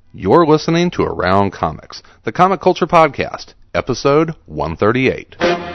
You're listening to Around Comics, the Comic Culture Podcast, episode 138.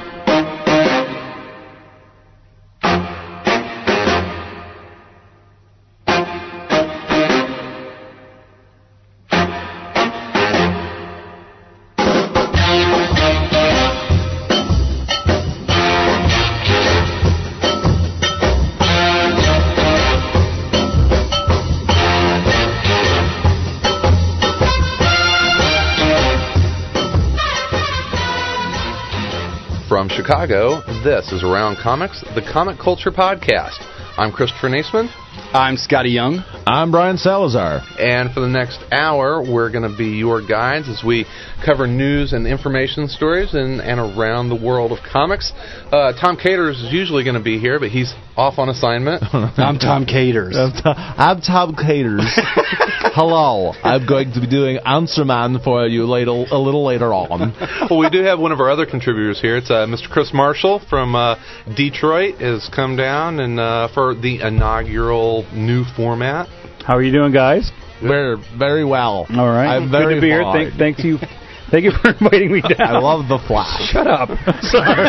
From Chicago, this is Around Comics, the Comic Culture Podcast. I'm Christopher Naisman. I'm Scotty Young. I'm Brian Salazar. And for the next hour, we're going to be your guides as we cover news and information stories in and around the world of comics. Tom Caters is usually going to be here, but he's off on assignment. I'm Tom Caters. I'm Tom Caters. Hello. I'm going to be doing Answer Man for you a little later on. Well, we do have one of our other contributors here. It's Mr. Chris Marshall from Detroit has come down and for the inaugural new format. How are you doing, guys? We're very well. All right. I'm very good to be here. Thank you. Thank you for inviting me down. I love the Flash. Shut up. Sorry.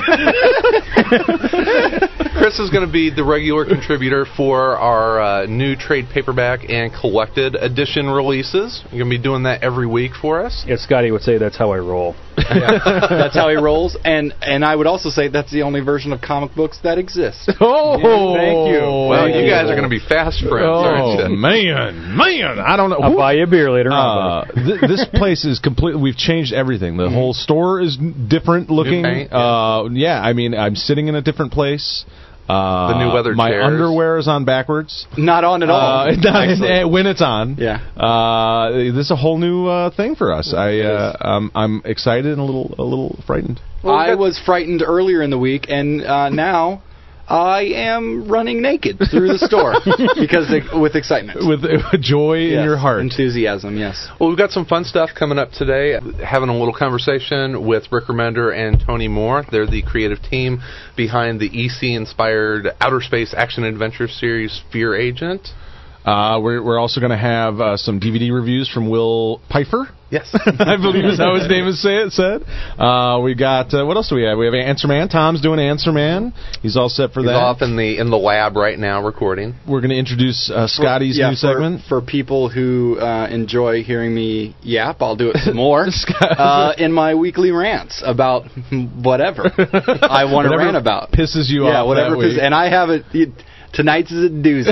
Chris is going to be the regular contributor for our new trade paperback and collected edition releases. You're going to be doing that every week for us. Yeah, Scotty would say that's how I roll. Yeah, that's how he rolls. And I would also say that's the only version of comic books that exists. Oh, yeah, thank you. Well, you guys are going to be fast friends, aren't you? Man, I don't know. I'll buy you a beer later on. This place is completely. We've changed everything. The whole store is different looking. New paint, yeah, I mean, I'm sitting in a different place. The new weather my chairs. Underwear is on backwards. Not on at all. When it's on. Yeah. This is a whole new thing for us. I'm excited and a little frightened. Well, I was frightened earlier in the week, and now I am running naked through the store with excitement. With joy in your heart. Enthusiasm, yes. Well, we've got some fun stuff coming up today. Having a little conversation with Rick Remender and Tony Moore. They're the creative team behind the EC-inspired outer space action-adventure series Fear Agent. We're also going to have some DVD reviews from Will Pfeiffer. Yes. I believe is how his name is said. We got, what else do we have? We have Answer Man. Tom's doing Answer Man. He's all set for that. He's off in the lab right now recording. We're going to introduce Scotty's new segment. For people who enjoy hearing me yap, I'll do it some more in my weekly rants about whatever I want to rant about. Pisses you off. Yeah, whatever. And I have it. Tonight's is a doozy.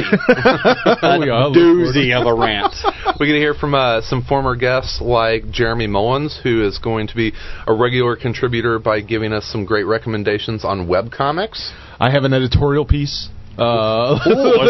Doozy of a rant. We're going to hear from some former guests like Jeremy Mullins, who is going to be a regular contributor by giving us some great recommendations on webcomics. I have an editorial piece. We're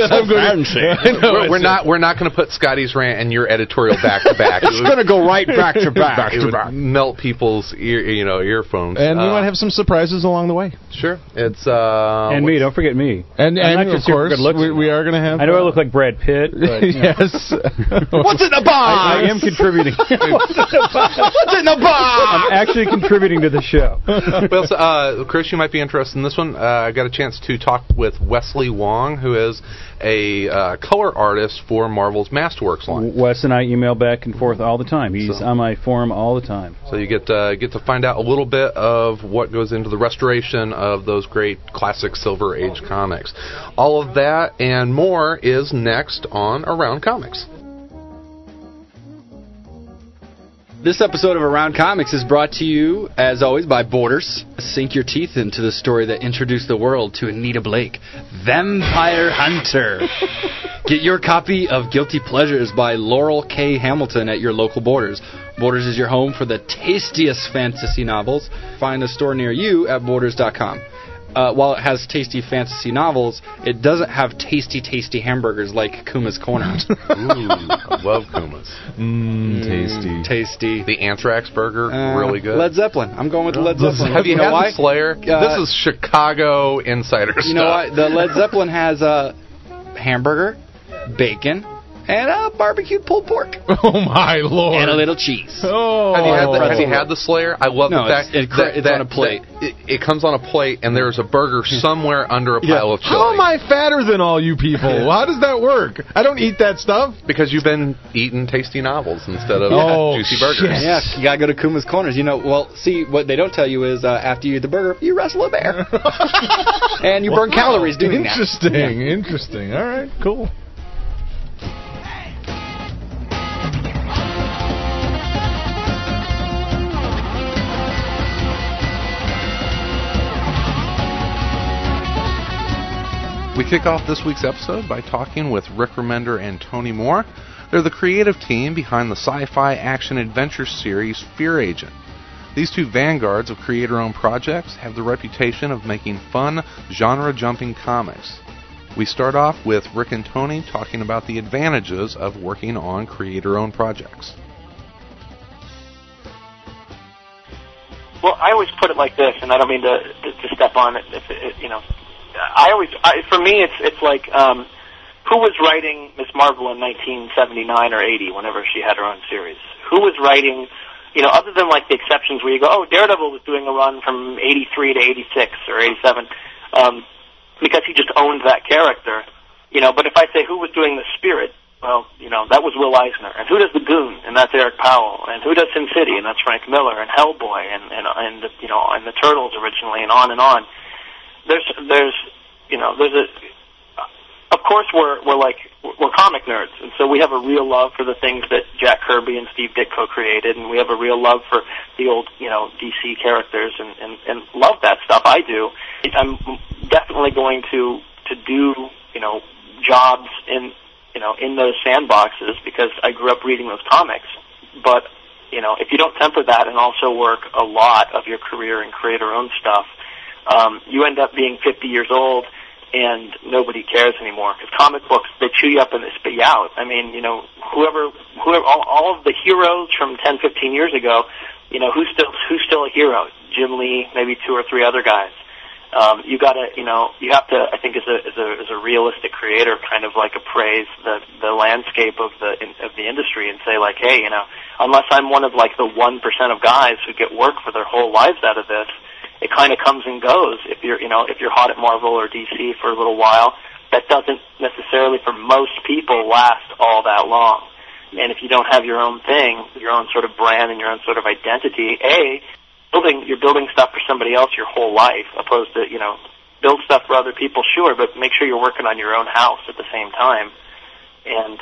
not going to put Scotty's rant and your editorial back to back. It's going to go right back to back. It would melt people's earphones. And we might have some surprises along the way. Sure, it's and me. Don't forget me. And not of just your course good looks. we are going to have. I know I look like Brad Pitt. But, yes. What's in the box? I am contributing. What's in the box? I'm actually contributing to the show. Well, so, Chris, you might be interested in this one. I got a chance to talk with Wesley Wong, who is a color artist for Marvel's Masterworks line. Wes and I email back and forth all the time. He's on my forum all the time. So you get to find out a little bit of what goes into the restoration of those great classic Silver Age comics. All of that and more is next on Around Comics. This episode of Around Comics is brought to you, as always, by Borders. Sink your teeth into the story that introduced the world to Anita Blake, Vampire Hunter. Get your copy of Guilty Pleasures by Laurel K. Hamilton at your local Borders. Borders is your home for the tastiest fantasy novels. Find a store near you at Borders.com. While it has tasty fantasy novels, it doesn't have tasty hamburgers like Kuma's Corner. Ooh, I love Kuma's. Tasty. The Anthrax burger, really good. Led Zeppelin. I'm going with Led Zeppelin. Have you had why? Slayer? This is Chicago insider stuff. You know what? The Led Zeppelin has a hamburger, bacon, and barbecued pulled pork. Oh, my Lord. And a little cheese. Oh. Have you had the Slayer? I love the fact it's on a plate. It comes on a plate, and there's a burger somewhere under a pile of chili. How am I fatter than all you people? How does that work? I don't eat that stuff. Because you've been eating tasty novels instead of juicy burgers. Yeah, you gotta go to Kuma's Corners. Well, see, what they don't tell you is after you eat the burger, you wrestle a bear. And you burn calories doing that. Interesting. All right, cool. We kick off this week's episode by talking with Rick Remender and Tony Moore. They're the creative team behind the sci-fi action-adventure series Fear Agent. These two vanguards of creator-owned projects have the reputation of making fun, genre-jumping comics. We start off with Rick and Tony talking about the advantages of working on creator-owned projects. Well, I always put it like this, and I don't mean to step on it, for me, it's like, who was writing Ms. Marvel in 1979 or 80, whenever she had her own series? Who was writing, other than like the exceptions where you go, oh, Daredevil was doing a run from 83 to 86 or 87, because he just owned that character, but if I say who was doing the Spirit, well, that was Will Eisner. And who does the Goon? And that's Eric Powell. And who does Sin City? And that's Frank Miller. And Hellboy and the Turtles originally, and on and on. Of course we're comic nerds, and so we have a real love for the things that Jack Kirby and Steve Ditko created, and we have a real love for the old, DC characters, and love that stuff. I do. I'm definitely going to do, jobs in those sandboxes because I grew up reading those comics. But, if you don't temper that and also work a lot of your career in creator-owned stuff, you end up being 50 years old and nobody cares anymore, because comic books, they chew you up and they spit you out. I mean, whoever, all of the heroes from 10, 15 years ago, who's still a hero? Jim Lee, maybe 2 or 3 other guys. You have to, I think, as a realistic creator, kind of like appraise the landscape of the industry and say, like, hey, unless I'm one of like the 1% of guys who get work for their whole lives out of this, it kind of comes and goes. If you're hot at Marvel or DC for a little while, that doesn't necessarily, for most people, last all that long. And if you don't have your own thing, your own sort of brand and your own sort of identity, you're building stuff for somebody else your whole life, opposed to, build stuff for other people, sure, but make sure you're working on your own house at the same time. And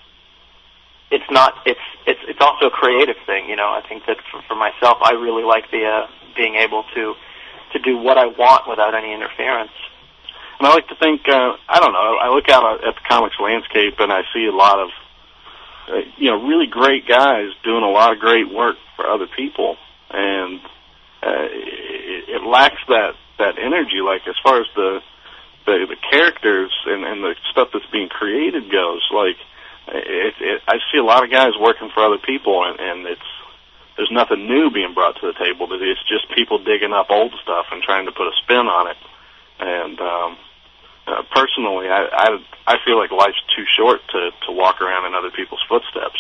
it's also a creative thing, I think that for myself, I really like the being able to do what I want without any interference. And I like to think, I look out at the comics landscape and I see a lot of, really great guys doing a lot of great work for other people. And it lacks that energy, like as far as the characters and the stuff that's being created goes. Like, I see a lot of guys working for other people, and there's nothing new being brought to the table. It's just people digging up old stuff and trying to put a spin on it. And personally, I feel like life's too short to walk around in other people's footsteps.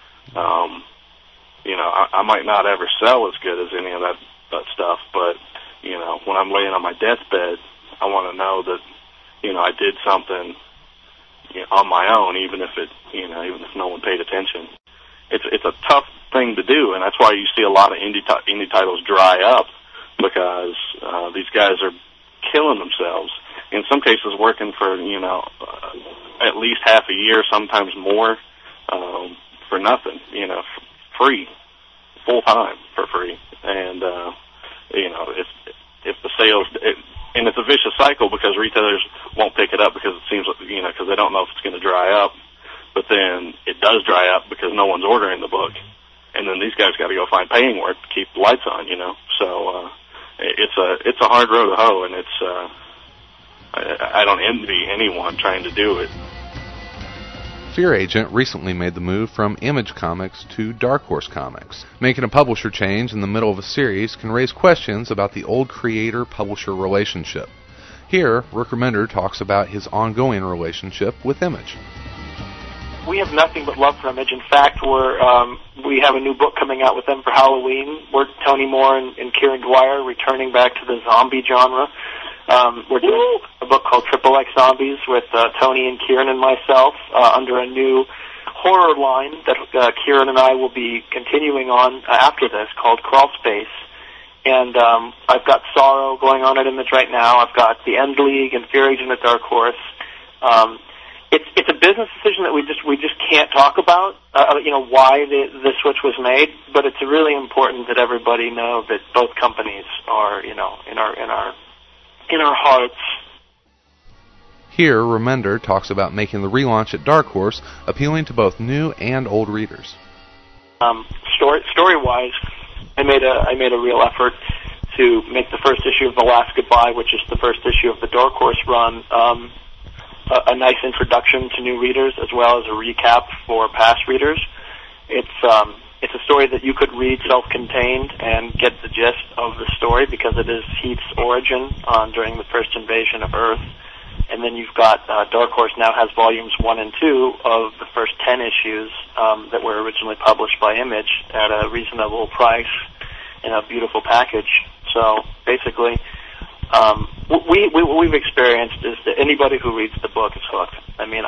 I might not ever sell as good as any of that stuff, but when I'm laying on my deathbed, I want to know that I did something on my own, even if no one paid attention. It's a tough thing to do, and that's why you see a lot of indie titles dry up, because these guys are killing themselves. In some cases, working for at least half a year, sometimes more, for nothing. Free, full time for free, and if the sales, and it's a vicious cycle because retailers won't pick it up because it seems like because they don't know if it's going to dry up. But then it does dry up because no one's ordering the book. And then these guys got to go find paying work to keep the lights on, So it's a hard road to hoe, and I don't envy anyone trying to do it. Fear Agent recently made the move from Image Comics to Dark Horse Comics. Making a publisher change in the middle of a series can raise questions about the old creator-publisher relationship. Here, Rick Remender talks about his ongoing relationship with Image. we have nothing but love for Image. In fact, we have a new book coming out with them for Halloween. We're Tony Moore and Kieran Dwyer returning back to the zombie genre. We're doing a book called Triple X Zombies with Tony and Kieran and myself under a new horror line that Kieran and I will be continuing on after this called Crawl Space. And I've got Sorrow going on at Image right now. I've got The End League and Fear Agent at Dark Horse. It's a business decision that we just can't talk about, why the switch was made, but it's really important that everybody know that both companies are, in our hearts. Here, Remender talks about making the relaunch at Dark Horse appealing to both new and old readers. Story-wise, I made a real effort to make the first issue of The Last Goodbye, which is the first issue of the Dark Horse run, a nice introduction to new readers as well as a recap for past readers. It's a story that you could read self-contained and get the gist of the story because it is Heath's origin during the first invasion of Earth. And then you've got Dark Horse now has volumes 1 and 2 of the first 10 issues that were originally published by Image at a reasonable price in a beautiful package. So basically, what we've experienced is that anybody who reads the book is hooked. I mean,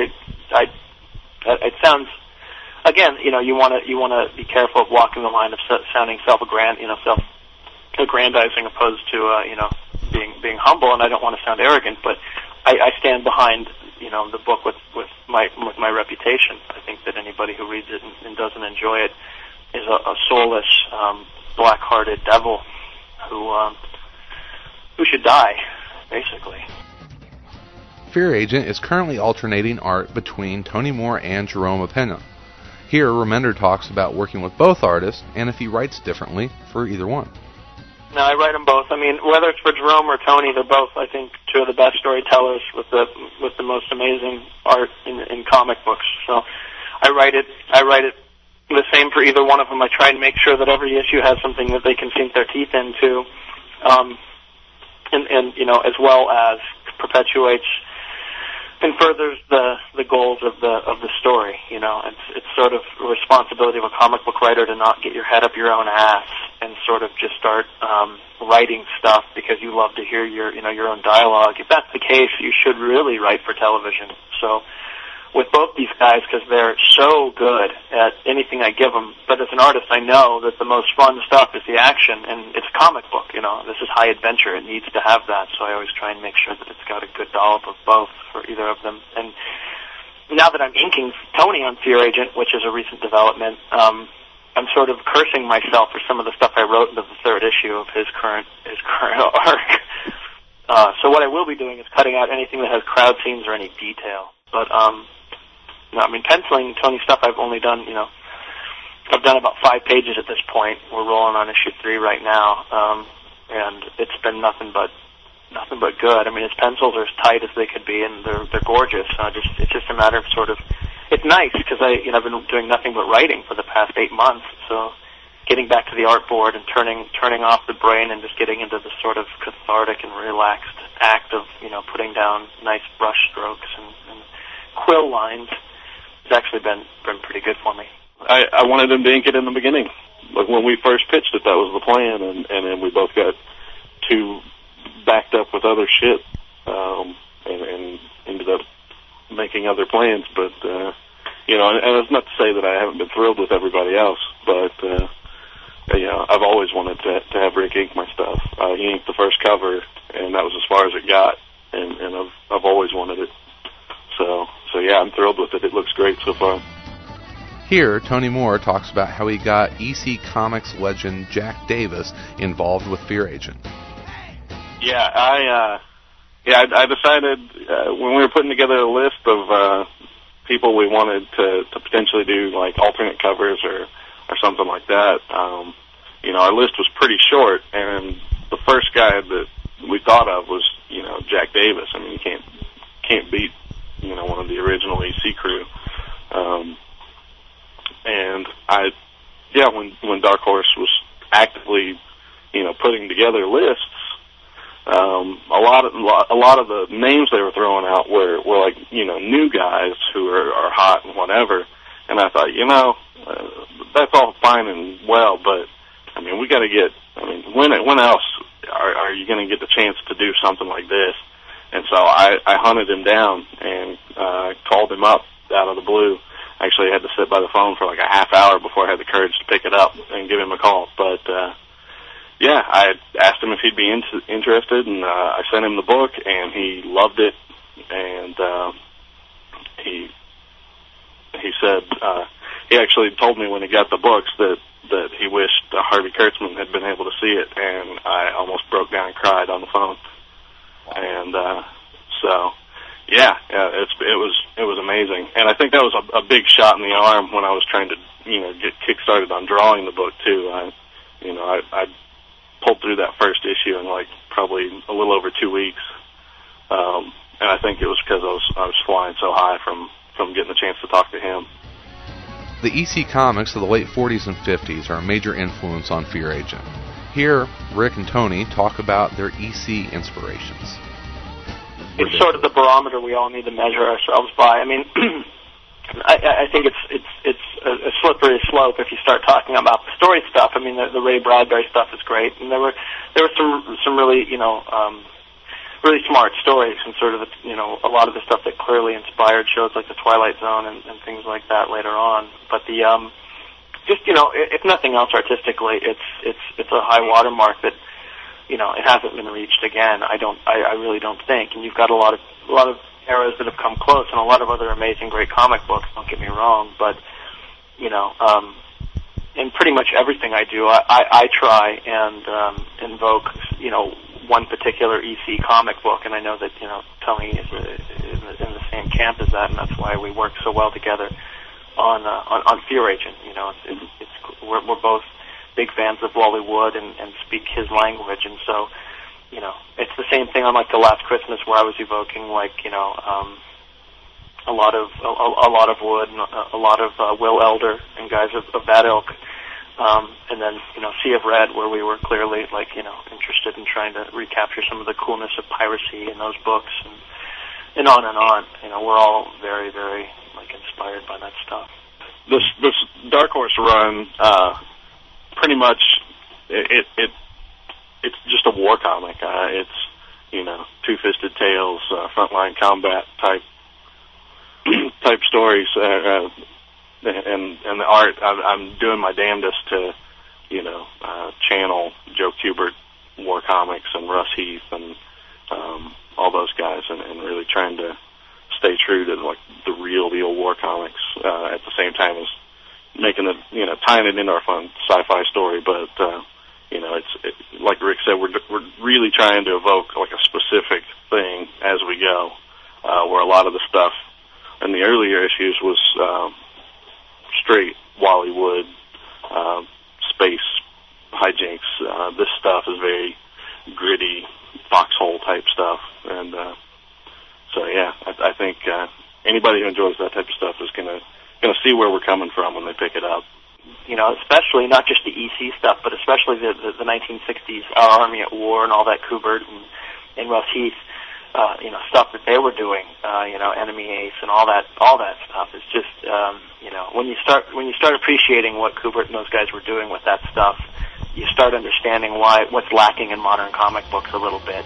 it sounds, again, you want to be careful of walking the line of sounding self-aggrandizing opposed to being humble, and I don't want to sound arrogant, but I stand behind the book with my reputation. I think that anybody who reads it and doesn't enjoy it is a soulless, black-hearted devil who should die, basically. Fear Agent is currently alternating art between Tony Moore and Jerome Opeña. Here, Remender talks about working with both artists and if he writes differently for either one. No, I write them both. I mean, whether it's for Jerome or Tony, they're both, I think, two of the best storytellers with the most amazing art in comic books. So I write it the same for either one of them. I try and make sure that every issue has something that they can sink their teeth into, and as well as perpetuates and furthers the goals of the story. It's sort of a responsibility of a comic book writer to not get your head up your own ass and sort of just start writing stuff because you love to hear your own dialogue. If that's the case, you should really write for television. So with both these guys, because they're so good at anything I give them, but as an artist, I know that the most fun stuff is the action, and it's a comic book. This is high adventure. It needs to have that, so I always try and make sure that it's got a good dollop of both for either of them. And now that I'm inking Tony on Fear Agent, which is a recent development, I'm sort of cursing myself for some of the stuff I wrote into the third issue of his current arc. So what I will be doing is cutting out anything that has crowd scenes or any detail. But penciling Tony stuff I've only done, I've done about 5 pages at this point. We're rolling on issue 3 right now, and it's been nothing but good. I mean, his pencils are as tight as they could be, and they're gorgeous. It's just a matter of sort of, it's nice because I've been doing nothing but writing for the past 8 months. So getting back to the artboard and turning off the brain and just getting into the sort of cathartic and relaxed act of putting down nice brush strokes and quill lines. It's actually been pretty good for me. I wanted him to ink it in the beginning. Like when we first pitched it, that was the plan, and then we both got too backed up with other shit, and ended up making other plans. But and it's not to say that I haven't been thrilled with everybody else, but I've always wanted to have Rick ink my stuff. He inked the first cover, and that was as far as it got, and I've always wanted it. So yeah, I'm thrilled with it. It looks great so far. Here, Tony Moore talks about how he got EC Comics legend Jack Davis involved with Fear Agent. Yeah, I decided when we were putting together a list of people we wanted to potentially do like alternate covers or something like that. Our list was pretty short, and the first guy that we thought of was Jack Davis. I mean, you can't beat one of the original EC crew. And when Dark Horse was actively, putting together lists, a lot of the names they were throwing out were like, you know, new guys who are hot and whatever. And I thought, you know, that's all fine and well, but I mean, we got to get. I mean, when else are you going to get the chance to do something like this? And so I hunted him down and called him up out of the blue. Actually, I had to sit by the phone for like a half hour before I had the courage to pick it up and give him a call. But yeah, I asked him if he'd be interested, and I sent him the book, and he loved it. And he said he actually told me when he got the books that he wished Harvey Kurtzman had been able to see it, and I almost broke down and cried on the phone. And so, yeah, it was amazing, and I think that was a big shot in the arm when I was trying to, you know, get kick-started on drawing the book too. I pulled through that first issue in like probably a little over 2 weeks, and I think it was because I was flying so high from getting the chance to talk to him. The EC comics of the late 40s and 50s are a major influence on Fear Agent. Here, Rick and Tony talk about their EC inspirations. It's sort of the barometer we all need to measure ourselves by. I mean, I think it's a slippery slope if you start talking about the story stuff. I mean, the Ray Bradbury stuff is great, and there were some really, you know, really smart stories, and sort of, you know, a lot of the stuff that clearly inspired shows like The Twilight Zone and things like that later on. But the just, you know, if nothing else artistically, it's a high watermark that, you know, it hasn't been reached again. I really don't think. And you've got a lot of eras that have come close, and a lot of other amazing, great comic books. Don't get me wrong, but you know, in pretty much everything I do, I try and invoke, you know, one particular EC comic book, and I know that, you know, Tony is in the same camp as that, and that's why we work so well together on Fear Agent. You know, we're both big fans of Wally Wood and speak his language, and so, you know, it's the same thing on like The Last Christmas, where I was evoking, like, you know, a lot of Wood and a lot of Will Elder and guys of that ilk. And then, you know, Sea of Red, where we were clearly, like, you know, interested in trying to recapture some of the coolness of piracy in those books, and on and on. You know, we're all very, very, like, inspired by that stuff. This Dark Horse run, pretty much, it's just a war comic. It's, you know, two-fisted tales, frontline combat type stories. And the art, I'm doing my damnedest to, you know, channel Joe Kubert war comics and Russ Heath and all those guys, and really trying to stay true to like the real deal war comics at the same time as making it, you know, tying it into our fun sci-fi story. But you know, it's like Rick said, we're really trying to evoke like a specific thing as we go, where a lot of the stuff in the earlier issues was straight Wally Wood, space hijinks. This stuff is very gritty, foxhole type stuff, and so yeah, I think anybody who enjoys that type of stuff is gonna see where we're coming from when they pick it up. You know, especially not just the EC stuff, but especially the 1960s Our Army at War and all that Kubert and Russ Heath. You know, stuff that they were doing, you know, Enemy Ace and all that stuff is just, you know, when you start appreciating what Kubert and those guys were doing with that stuff, you start understanding what's lacking in modern comic books a little bit.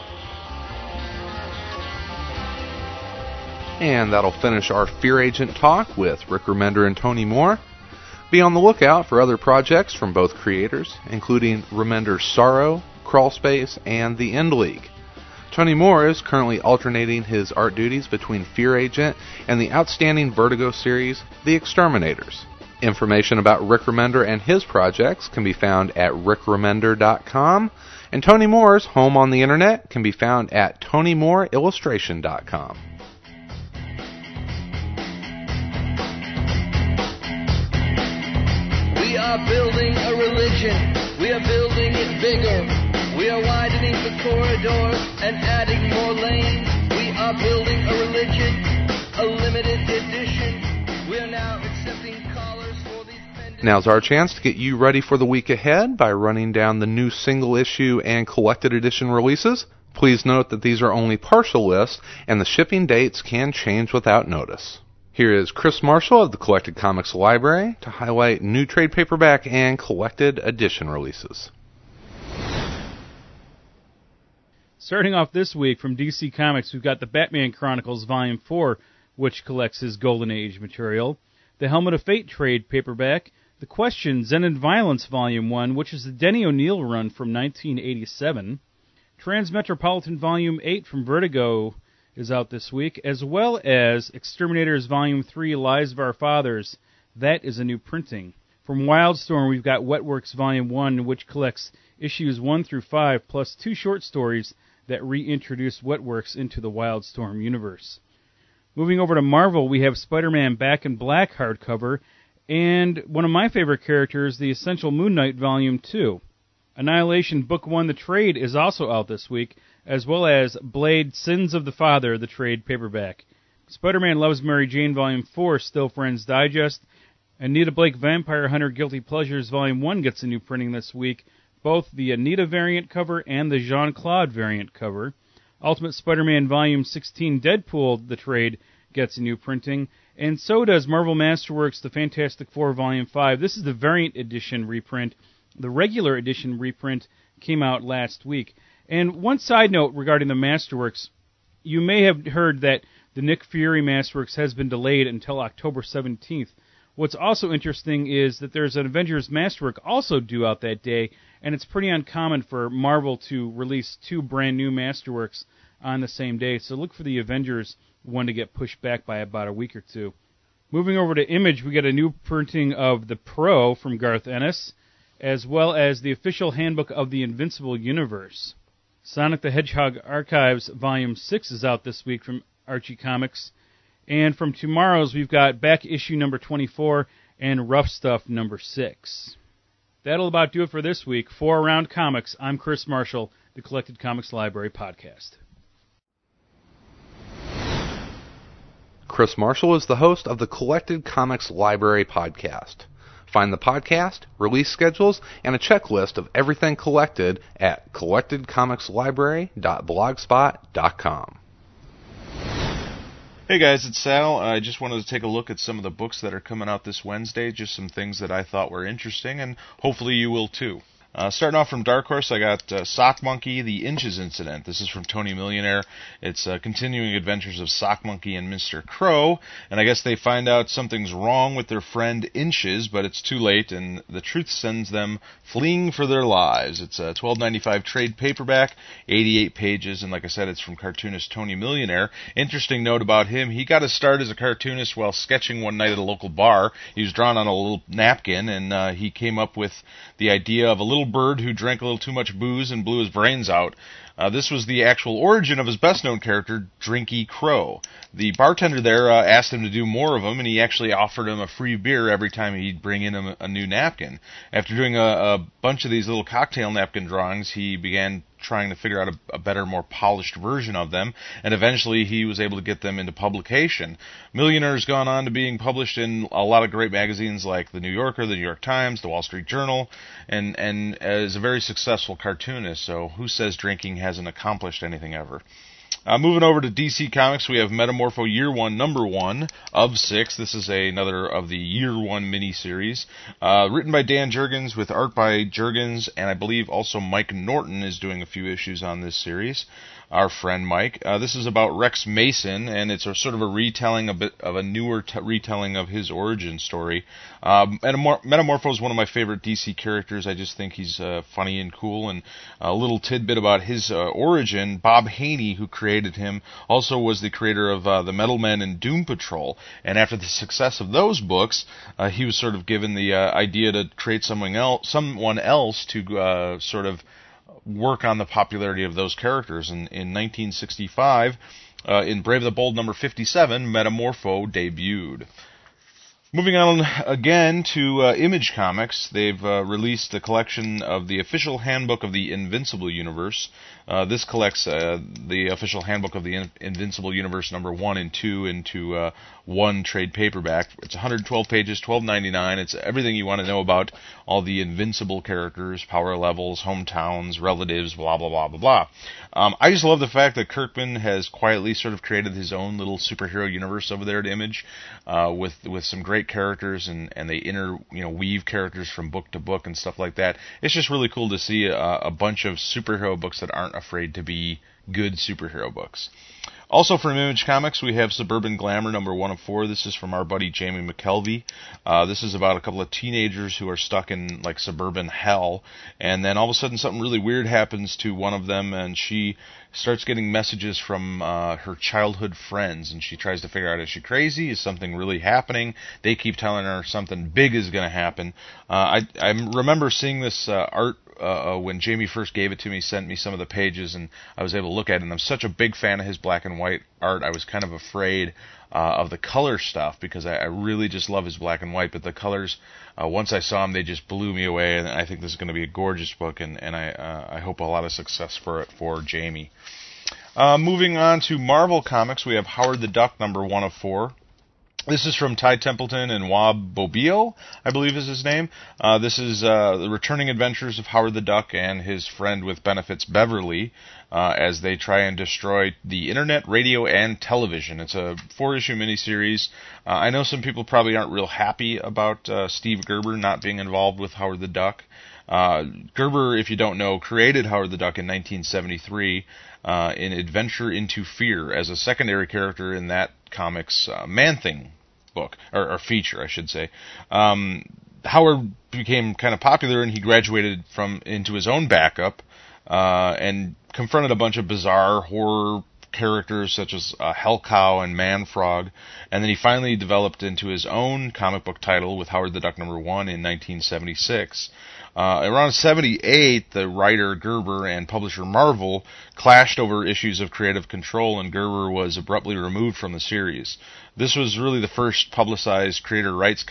And that'll finish our Fear Agent talk with Rick Remender and Tony Moore. Be on the lookout for other projects from both creators, including Remender's Sorrow, Crawlspace, and The End League. Tony Moore is currently alternating his art duties between Fear Agent and the outstanding Vertigo series, The Exterminators. Information about Rick Remender and his projects can be found at rickremender.com, and Tony Moore's home on the internet can be found at TonyMooreIllustration.com. We are building a religion. We are building it bigger. We are widening the corridors and adding more lanes. We are building a religion, a limited edition. We are now accepting callers for these pendants. Now's our chance to get you ready for the week ahead by running down the new single issue and collected edition releases. Please note that these are only partial lists, and the shipping dates can change without notice. Here is Chris Marshall of the Collected Comics Library to highlight new trade paperback and collected edition releases. Starting off this week from DC Comics, we've got the Batman Chronicles Volume 4, which collects his Golden Age material, the Helmet of Fate trade paperback, The Question, Zen and Violence Volume 1, which is the Denny O'Neil run from 1987, Transmetropolitan Volume 8 from Vertigo is out this week, as well as Exterminators Volume 3, Lies of Our Fathers. That is a new printing. From Wildstorm, we've got Wetworks Volume 1, which collects issues 1 through 5, plus 2 short stories that reintroduce Wetworks into the Wildstorm universe. Moving over to Marvel, we have Spider-Man Back in Black hardcover, and one of my favorite characters, the Essential Moon Knight Volume 2. Annihilation Book 1, the trade, is also out this week, as well as Blade Sins of the Father, the trade paperback. Spider-Man Loves Mary Jane Volume 4, Still Friends Digest. Anita Blake Vampire Hunter Guilty Pleasures Volume 1 gets a new printing this week, both the Anita variant cover and the Jean-Claude variant cover. Ultimate Spider-Man Volume 16 Deadpool, the trade, gets a new printing, and so does Marvel Masterworks The Fantastic Four Volume 5. This is the variant edition reprint. The regular edition reprint came out last week. And one side note regarding the Masterworks, you may have heard that the Nick Fury Masterworks has been delayed until October 17th. What's also interesting is that there's an Avengers Masterwork also due out that day, and it's pretty uncommon for Marvel to release 2 brand new Masterworks on the same day, so look for the Avengers one to get pushed back by about a week or two. Moving over to Image, we get a new printing of The Pro from Garth Ennis, as well as the official handbook of the Invincible Universe. Sonic the Hedgehog Archives Volume 6 is out this week from Archie Comics. And from tomorrow's, we've got Back Issue number 24 and Rough Stuff number 6. That'll about do it for this week. For Around Comics, I'm Chris Marshall, the Collected Comics Library podcast. Chris Marshall is the host of the Collected Comics Library podcast. Find the podcast, release schedules, and a checklist of everything collected at collectedcomicslibrary.blogspot.com. Hey guys, it's Sal. I just wanted to take a look at some of the books that are coming out this Wednesday, just some things that I thought were interesting, and hopefully you will too. Starting off from Dark Horse, I got Sock Monkey, The Inches Incident. This is from Tony Millionaire. It's continuing adventures of Sock Monkey and Mr. Crow, and I guess they find out something's wrong with their friend Inches, but it's too late, and the truth sends them fleeing for their lives. It's a $12.95 trade paperback, 88 pages, and like I said, it's from cartoonist Tony Millionaire. Interesting note about him, he got his start as a cartoonist while sketching one night at a local bar. He was drawn on a little napkin, and he came up with the idea of a little bird who drank a little too much booze and blew his brains out. This was the actual origin of his best-known character, Drinky Crow. The bartender there asked him to do more of them, and he actually offered him a free beer every time he'd bring in a new napkin. After doing a bunch of these little cocktail napkin drawings, he began trying to figure out a better, more polished version of them, and eventually he was able to get them into publication. Millionaire's gone on to being published in a lot of great magazines like The New Yorker, The New York Times, The Wall Street Journal, and is a very successful cartoonist, so who says drinking hasn't accomplished anything ever? Moving over to DC Comics, we have Metamorpho Year 1, Number 1 of 6. This is another of the Year 1 miniseries. Written by Dan Jurgens with art by Jurgens, and I believe also Mike Norton is doing a few issues on this series. Our friend Mike. This is about Rex Mason, and it's a sort of a retelling, a bit of a newer retelling of his origin story. Metamorpho is one of my favorite DC characters. I just think he's funny and cool. And a little tidbit about his origin: Bob Haney, who created him, also was the creator of the Metal Men and Doom Patrol. And after the success of those books, he was sort of given the idea to create someone else to sort of work on the popularity of those characters. And in 1965, in Brave the Bold number 57, Metamorpho debuted. Moving on again to Image Comics, they've released a collection of the official handbook of the Invincible Universe. This collects the official handbook of the Invincible Universe number 1 and 2 into one trade paperback. It's 112 pages, $12.99. It's everything you want to know about all the Invincible characters, power levels, hometowns, relatives, blah, blah, blah, blah, blah. I just love the fact that Kirkman has quietly sort of created his own little superhero universe over there at Image, with some great characters, and they weave characters from book to book and stuff like that. It's just really cool to see a bunch of superhero books that aren't afraid to be good superhero books. Also from Image Comics, we have Suburban Glamour number 1 of 4. This is from our buddy Jamie McKelvey. This is about a couple of teenagers who are stuck in like suburban hell, and then all of a sudden something really weird happens to one of them, and she starts getting messages from her childhood friends, and she tries to figure out, is she crazy? Is something really happening? They keep telling her something big is going to happen. I remember seeing this art when Jamie first gave it to me, sent me some of the pages, and I was able to look at it, and I'm such a big fan of his black and white art. I was kind of afraid of the color stuff, because I really just love his black and white, but the colors, once I saw them, they just blew me away, and I think this is going to be a gorgeous book, and I hope a lot of success for it for Jamie. Moving on to Marvel Comics, we have Howard the Duck number 1 of 4. This is from Ty Templeton and Wab Bobio, I believe is his name. This is the returning adventures of Howard the Duck and his friend with benefits, Beverly, as they try and destroy the internet, radio, and television. It's a 4-issue miniseries. I know some people probably aren't real happy about Steve Gerber not being involved with Howard the Duck. Gerber, if you don't know, created Howard the Duck in 1973 in Adventure into Fear as a secondary character in that comics Man-Thing book, or feature, I should say. Howard became kind of popular, and he graduated into his own backup and confronted a bunch of bizarre horror characters such as Hellcow and Man-Frog, and then he finally developed into his own comic book title with Howard the Duck number 1 in 1976. Around 78, the writer Gerber and publisher Marvel clashed over issues of creative control, and Gerber was abruptly removed from the series. This was really the first publicized creator rights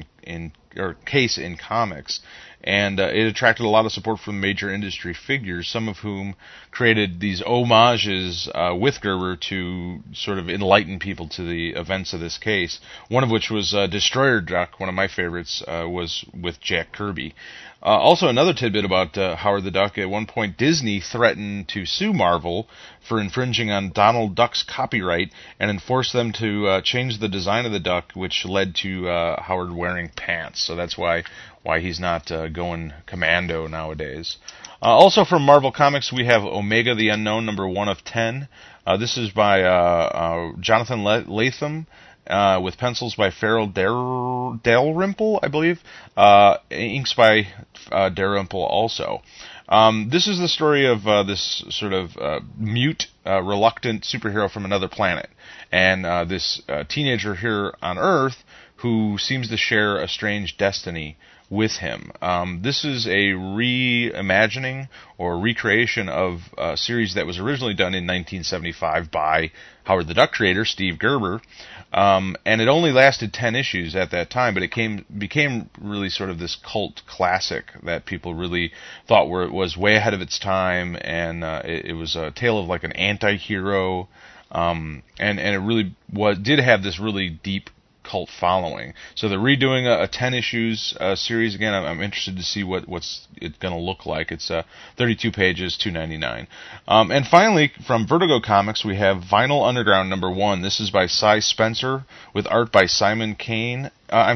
case in comics, and it attracted a lot of support from major industry figures, some of whom created these homages with Gerber to sort of enlighten people to the events of this case. One of which was Destroyer Duck, one of my favorites, was with Jack Kirby. Also, another tidbit about Howard the Duck, at one point Disney threatened to sue Marvel for infringing on Donald Duck's copyright and enforce them to change the design of the duck, which led to Howard wearing pants. So that's why he's not going commando nowadays. Also from Marvel Comics, we have Omega the Unknown, number 1 of 10. This is by Jonathan Latham, with pencils by Farrell Dalrymple, I believe. Inks by Dalrymple also. This is the story of this sort of mute, reluctant superhero from another planet. And this teenager here on Earth who seems to share a strange destiny with him. This is a reimagining or recreation of a series that was originally done in 1975 by Howard the Duck creator Steve Gerber, and it only lasted 10 issues at that time, but it became really sort of this cult classic that people really thought was way ahead of its time, and it was a tale of like an anti-hero, and it really did have this really deep cult following. So they're redoing a 10 issues series again. I'm interested to see what's it going to look like. It's 32 pages, $2.99. And finally, from Vertigo Comics, we have Vinyl Underground number 1. This is by Cy Spencer with art by Simon Gain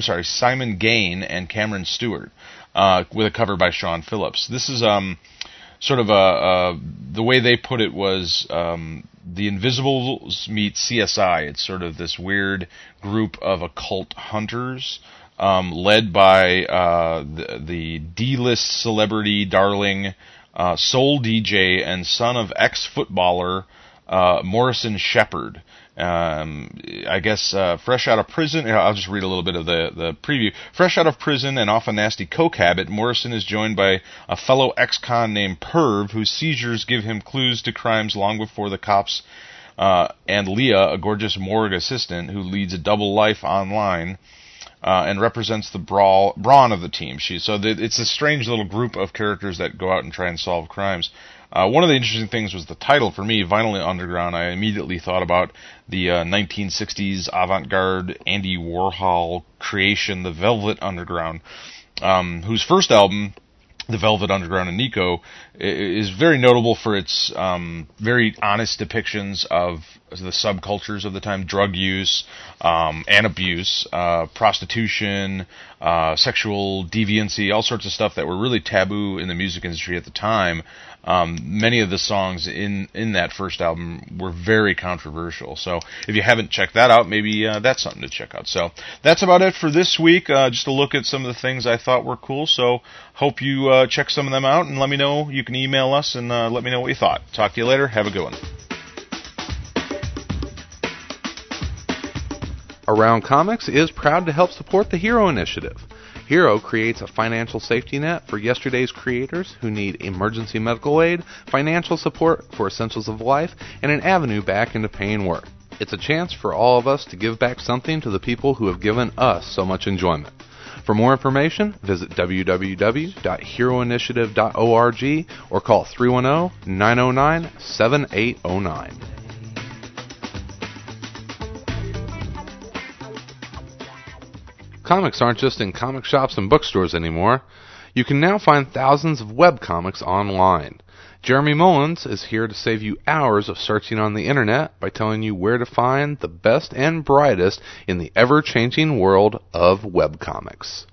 and Cameron Stewart, with a cover by Sean Phillips. This is sort of the way they put it was the Invisibles meet CSI. It's sort of this weird group of occult hunters, led by the D-list celebrity darling, soul DJ and son of ex-footballer Morrison Shepard. I guess fresh out of prison. I'll just read a little bit of the preview. Fresh out of prison and off a nasty coke habit, Morrison is joined by a fellow ex-con named Perv, whose seizures give him clues to crimes long before the cops, and Leah, a gorgeous morgue assistant who leads a double life online. and represents the brawn of the team. It's a strange little group of characters that go out and try and solve crimes. One of the interesting things was the title for me, Violently Underground. I immediately thought about the 1960s avant-garde Andy Warhol creation, The Velvet Underground, whose first album, The Velvet Underground and Nico, is very notable for its very honest depictions of the subcultures of the time: drug use and abuse, prostitution, sexual deviancy, all sorts of stuff that were really taboo in the music industry at the time. Many of the songs in that first album were very controversial. So if you haven't checked that out, maybe that's something to check out. So that's about it for this week. Just a look at some of the things I thought were cool. So hope you check some of them out and let me know. You can email us and let me know what you thought. Talk to you later. Have a good one. Around Comics is proud to help support the Hero Initiative. Hero creates a financial safety net for yesterday's creators who need emergency medical aid, financial support for essentials of life, and an avenue back into paying work. It's a chance for all of us to give back something to the people who have given us so much enjoyment. For more information, visit www.heroinitiative.org or call 310-909-7809. Comics aren't just in comic shops and bookstores anymore. You can now find thousands of webcomics online. Jeremy Mullins is here to save you hours of searching on the internet by telling you where to find the best and brightest in the ever-changing world of webcomics.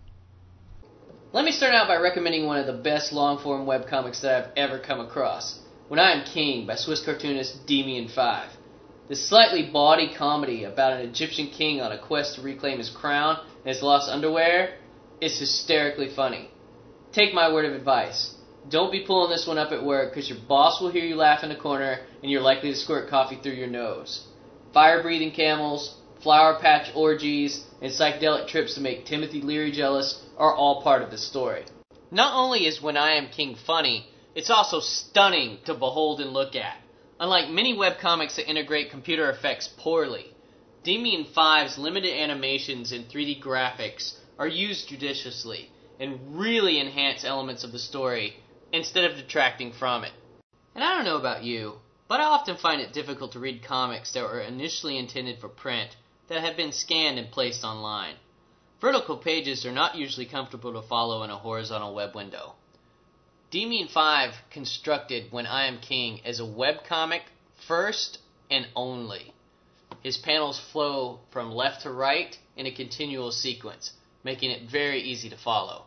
Let me start out by recommending one of the best long-form webcomics that I've ever come across, When I Am King by Swiss cartoonist Demian5. This slightly bawdy comedy about an Egyptian king on a quest to reclaim his crown and his lost underwear is hysterically funny. Take my word of advice. Don't be pulling this one up at work because your boss will hear you laugh in the corner and you're likely to squirt coffee through your nose. Fire-breathing camels, flower patch orgies, and psychedelic trips to make Timothy Leary jealous are all part of the story. Not only is When I Am King funny, it's also stunning to behold and look at. Unlike many webcomics that integrate computer effects poorly, Demian5's limited animations and 3D graphics are used judiciously and really enhance elements of the story instead of detracting from it. And I don't know about you, but I often find it difficult to read comics that were initially intended for print that have been scanned and placed online. Vertical pages are not usually comfortable to follow in a horizontal web window. Demian5 constructed When I Am King as a webcomic first and only. His panels flow from left to right in a continual sequence, making it very easy to follow.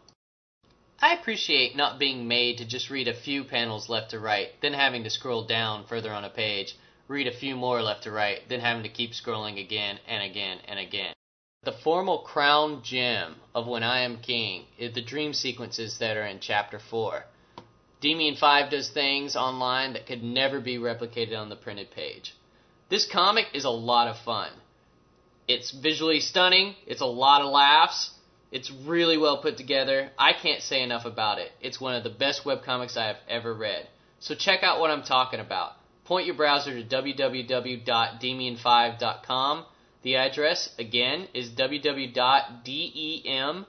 I appreciate not being made to just read a few panels left to right, then having to scroll down further on a page, read a few more left to right, then having to keep scrolling again and again and again. The formal crown gem of When I Am King is the dream sequences that are in Chapter 4. Demian5 does things online that could never be replicated on the printed page. This comic is a lot of fun. It's visually stunning, it's a lot of laughs, it's really well put together. I can't say enough about it. It's one of the best webcomics I have ever read. So check out what I'm talking about. Point your browser to www.demian5.com. The address, again, is www.demian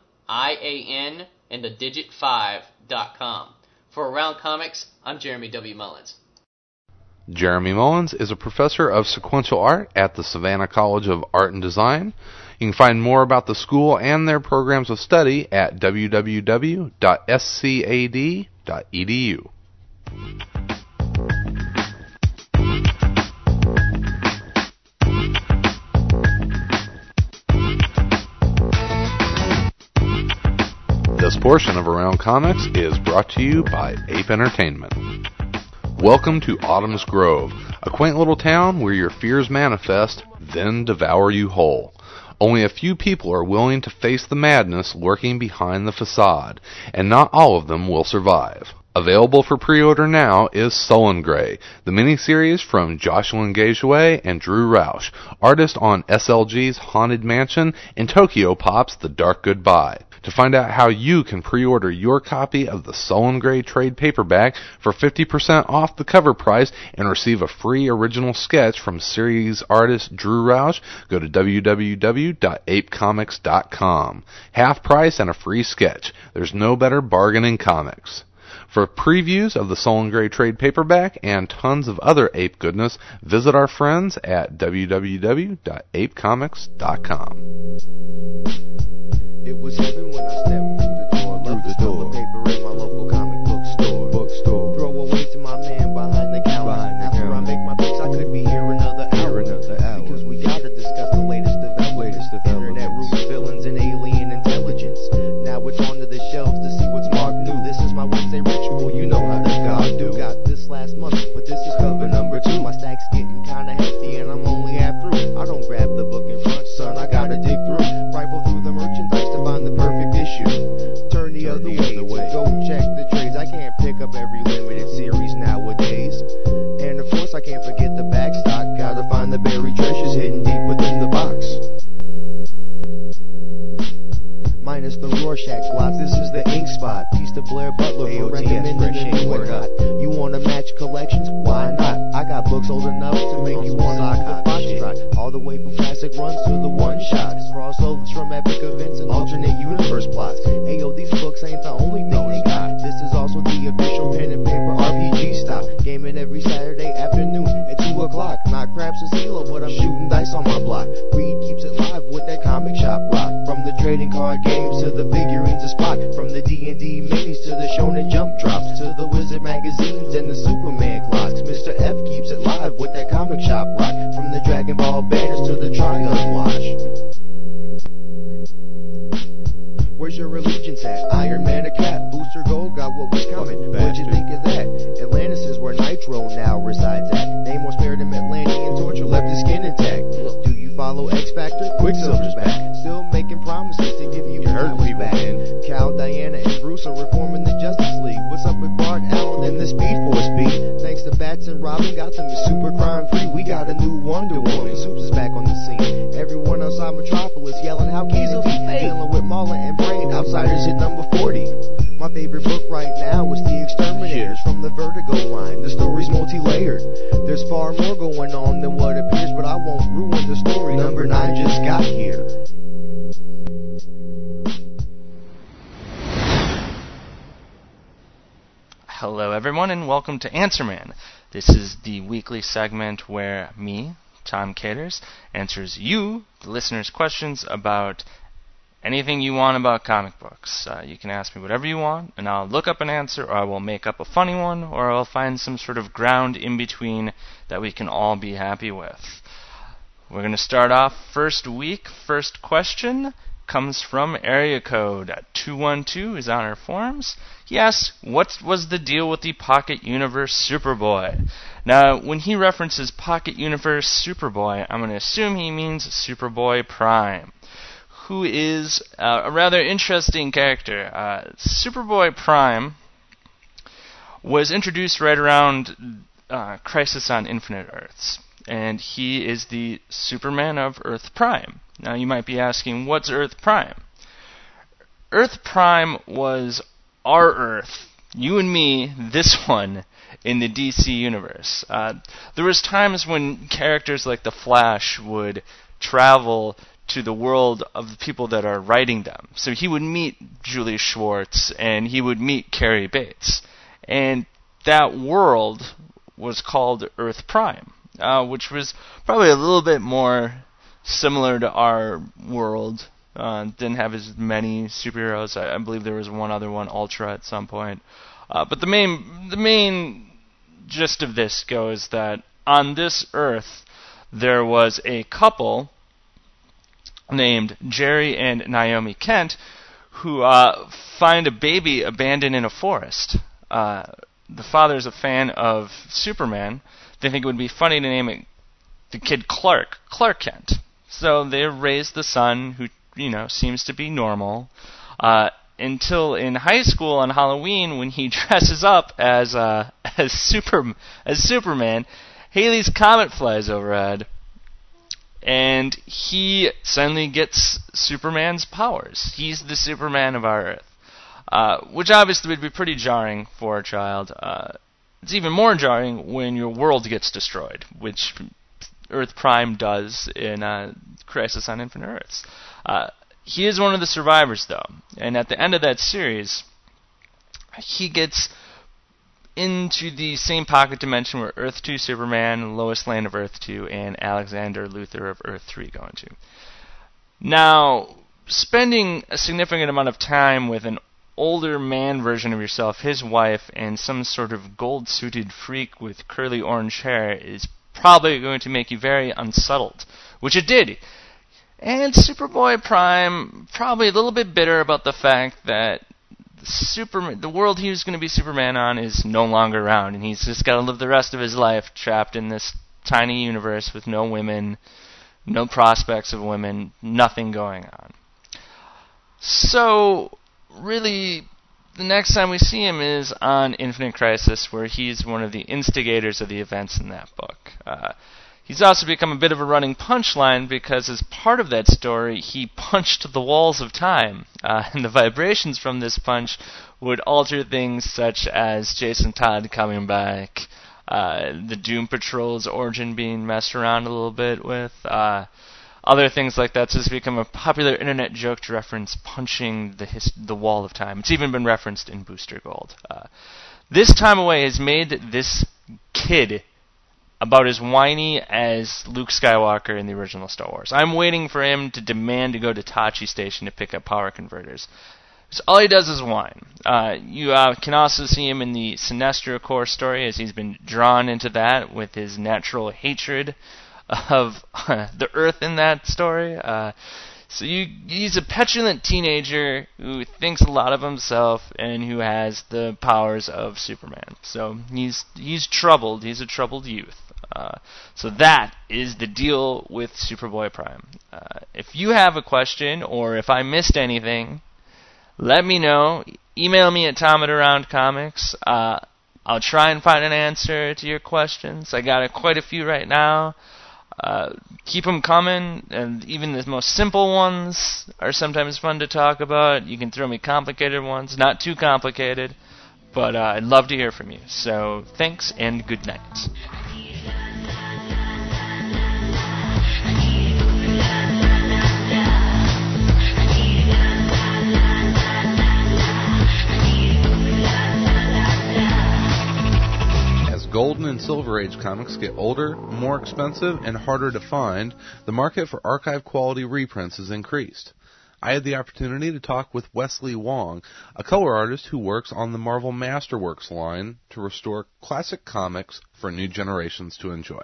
and the digit 5.com. For Around Comics, I'm Jeremy W. Mullins. Jeremy Mullins is a professor of sequential art at the Savannah College of Art and Design. You can find more about the school and their programs of study at www.scad.edu. This portion of Around Comics is brought to you by Ape Entertainment. Welcome to Autumn's Grove, a quaint little town where your fears manifest, then devour you whole. Only a few people are willing to face the madness lurking behind the facade, and not all of them will survive. Available for pre-order now is Sullen Grey, the miniseries from Jocelyn Gageway and Drew Roush, artist on SLG's Haunted Mansion and Tokyo Pop's The Dark Goodbye. To find out how you can pre-order your copy of the Sullen Grey trade paperback for 50% off the cover price and receive a free original sketch from series artist Drew Roush, go to www.apecomics.com. Half price and a free sketch. There's no better bargain in comics. For previews of the Sullen Grey trade paperback and tons of other ape goodness, visit our friends at www.apecomics.com. It was heaven when I stepped through the door. Love the store. Paper in my local comic book store. Throw away to my man behind the counter. After I make my picks, I could be here another hour. Because we gotta discuss the latest developments. Internet rumors, villains, and alien intelligence. Now it's on to the shelves to see what's marked new. This is my Wednesday ritual. You know how the God do. Got this last month, but this is cover number 2. My stack's getting kinda hefty, and I'm only half through. I don't grab the book in front, son. I gotta dig through. Rifle through the merchandise to find the perfect issue. Turn the other way. Go check the trades. I can't pick up every limited series nowadays. And of course I can't forget the back stock. Gotta find the buried treasures hidden deep within the box. Minus the Rorschach blots, this is the ink spot. Piece to Blair Butler for recommending the new got. You wanna match collections? Why not? I got books old enough to make you wanna look the foxtrot. All the way from classic runs to the one-shots. Crossovers from epic events and alternate universe plots. Ayo, these books ain't the only thing they got. This is also the official pen and paper RPG stop. Gaming every Saturday afternoon at 2 o'clock. Not craps or CeeLo, but I'm shooting dice on my block. Reed keeps it live with that comic shop rock. From the trading card games to the figurines of Spock. From the D&D minis to the Shonen Jump drops. To the Wizard magazines and the Superman clocks. Mr. F keeps it live with that comic shop rock. From the Dragon Ball banners to the Trigun wash. Where's your allegiance at? Iron Man or Cap? Booster Gold got what was coming. What'd you think of that? Atlantis is where Nitro now resides at. Namor spared him Atlantean torture, left his skin intact. Do you follow X Factor? Quicksilver's back. Still making promises to give you powers back. Cal, Diana, and Bruce are reforming the Justice League. What's up with Bart Allen and the Speed Force beat? Thanks to Bats and Robin, got them super crime free. We got a new Wonder Woman. Supes is back on the scene. Everyone outside Metropolis yelling how easily dealing with Marlon and Brain. Outsiders hit number 40. My favorite book right now is The Exterminators from the Vertigo line. The story's multi-layered. There's far more going on than what appears, but I won't ruin the story. Number 9 just got here. Hello everyone and welcome to Answer Man. This is the weekly segment where me, Tom Caters, answers you, the listeners' questions about anything you want about comic books. You can ask me whatever you want, and I'll look up an answer, or I will make up a funny one, or I'll find some sort of ground in between that we can all be happy with. We're going to start off first week. First question comes from area code 212, is on our forums. He asks, what was the deal with the Pocket Universe Superboy? Now, when he references Pocket Universe Superboy, I'm going to assume he means Superboy Prime, who is a rather interesting character. Superboy Prime was introduced right around Crisis on Infinite Earths, and he is the Superman of Earth Prime. Now you might be asking, what's Earth Prime? Earth Prime was our Earth, you and me, this one, in the DC universe. There was times when characters like the Flash would travel to the world of the people that are writing them. So he would meet Julius Schwartz and he would meet Carrie Bates. And that world was called Earth Prime, which was probably a little bit more similar to our world. Didn't have as many superheroes. I believe there was one other one, Ultra, at some point. But the main gist of this goes that on this Earth there was a couple named Jerry and Naomi Kent who find a baby abandoned in a forest. The father's a fan of Superman. They think it would be funny to name the kid Clark Kent. So they raise the son, who seems to be normal. until in high school on Halloween when he dresses up as Superman. Haley's comet flies overhead, and he suddenly gets Superman's powers. He's the Superman of our Earth, which obviously would be pretty jarring for a child. It's even more jarring when your world gets destroyed, which Earth Prime does in Crisis on Infinite Earths. He is one of the survivors, though, and at the end of that series, he gets into the same pocket dimension where Earth 2 Superman, Lois Lane of Earth 2, and Alexander Luthor of Earth 3 go into. Now, spending a significant amount of time with an older man version of yourself, his wife, and some sort of gold-suited freak with curly orange hair is probably going to make you very unsettled, which it did. And Superboy Prime probably a little bit bitter about the fact that the world he was going to be Superman on is no longer around, and he's just got to live the rest of his life trapped in this tiny universe with no women, no prospects of women, nothing going on. So, really, the next time we see him is on Infinite Crisis, where he's one of the instigators of the events in that book. He's also become a bit of a running punchline because as part of that story, he punched the walls of time. And the vibrations from this punch would alter things such as Jason Todd coming back, the Doom Patrol's origin being messed around a little bit with, other things like that. So it's become a popular internet joke to reference punching the wall of time. It's even been referenced in Booster Gold. This time away has made this kid about as whiny as Luke Skywalker in the original Star Wars. I'm waiting for him to demand to go to Tachi Station to pick up power converters. So all he does is whine. You can also see him in the Sinestro Corps story, as he's been drawn into that with his natural hatred of the Earth in that story. So he's a petulant teenager who thinks a lot of himself and who has the powers of Superman. So he's troubled. He's a troubled youth. So that is the deal with Superboy Prime. If you have a question or if I missed anything, let me know. Email me at tom@aroundcomics. I'll try and find an answer to your questions. I got quite a few right now. Keep them coming, and even the most simple ones are sometimes fun to talk about. You can throw me complicated ones, not too complicated, but I'd love to hear from you. So thanks and good night. Golden and Silver Age comics get older, more expensive, and harder to find, the market for archive quality reprints has increased. I had the opportunity to talk with Wesley Wong, a color artist who works on the Marvel Masterworks line to restore classic comics for new generations to enjoy.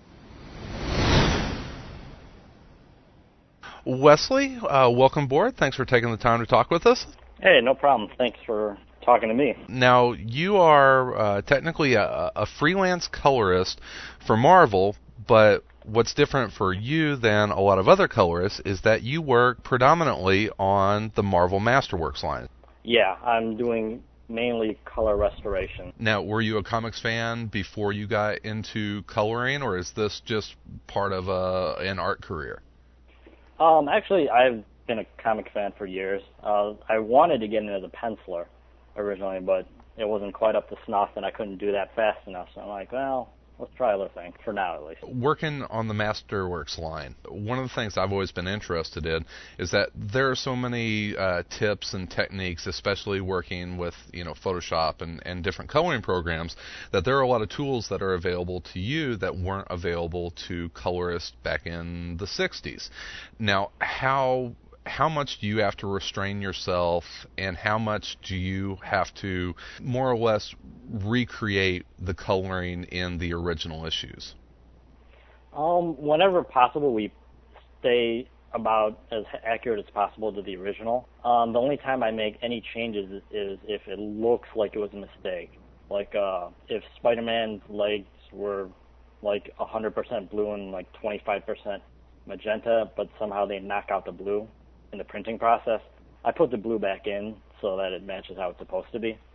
Wesley, welcome aboard. Thanks for taking the time to talk with us. Hey, no problem. Thanks for talking to me. Now, you are technically a freelance colorist for Marvel, but what's different for you than a lot of other colorists is that you work predominantly on the Marvel Masterworks line. Yeah, I'm doing mainly color restoration. Now, were you a comics fan before you got into coloring, or is this just part of an art career? Actually, I've been a comic fan for years. I wanted to get into the penciler originally, but it wasn't quite up to snuff, and I couldn't do that fast enough. So I'm like, well, let's try other things, for now at least. Working on the Masterworks line, one of the things I've always been interested in is that there are so many tips and techniques, especially working with Photoshop and different coloring programs, that there are a lot of tools that are available to you that weren't available to colorists back in the 60s. Now, how much do you have to restrain yourself, and how much do you have to more or less recreate the coloring in the original issues? Whenever possible, we stay about as accurate as possible to the original. The only time I make any changes is if it looks like it was a mistake. Like if Spider-Man's legs were like 100% blue and like 25% magenta, but somehow they knock out the blue in the printing process, I put the blue back in so that it matches how it's supposed to be.